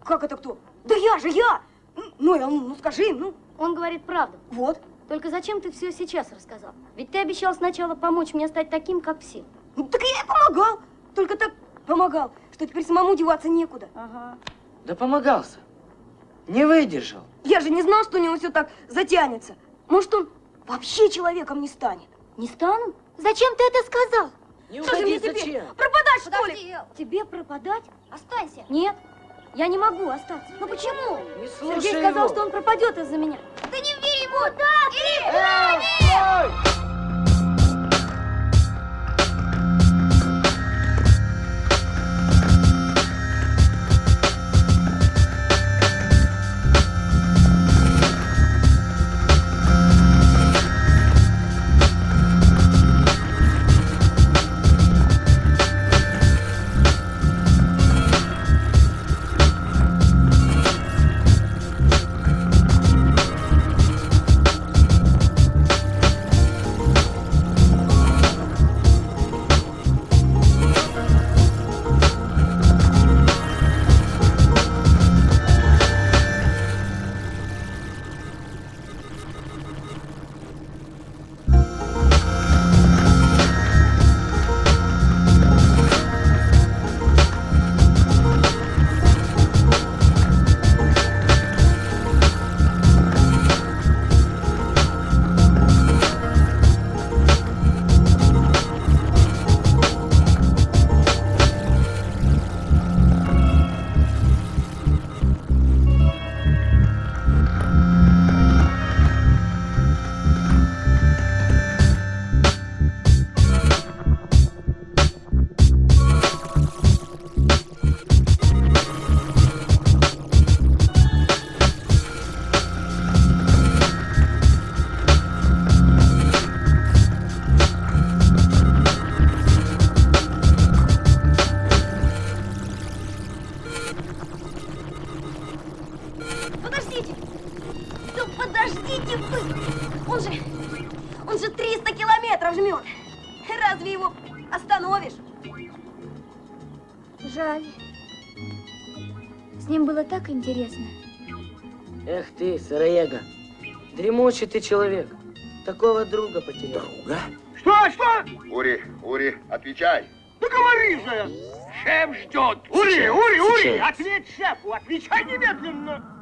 Как это кто? Да я же, я! Ну скажи им, ну. Он говорит правду. Вот. Только зачем ты все сейчас рассказал? Ведь ты обещал сначала помочь мне стать таким, как все. Ну, так я и помогал. Только так помогал, что теперь самому деваться некуда. Ага. Да помогался. Не выдержал. Я же не знал, что у него все так затянется. Может, он вообще человеком не станет. Не стану? Зачем ты это сказал? Не Что же мне уходи, теперь? зачем? Пропадать, что ли? Подожди, тебе пропадать? Останься. Нет, я не могу остаться. Ну почему? Не слушай Сергей сказал, его. что он пропадет из-за меня. Да не вери ему! Да, Эй, стой! Подождите! Да подождите вы! Он же 300 километров жмет! Разве его остановишь? Жаль. С ним было так интересно. Эх ты, сыроега, дремучий ты человек. Такого друга потерял. Друга? Что? Ури, отвечай. Да говори же! Шеф ждет. Ури, ответь шефу, отвечай немедленно.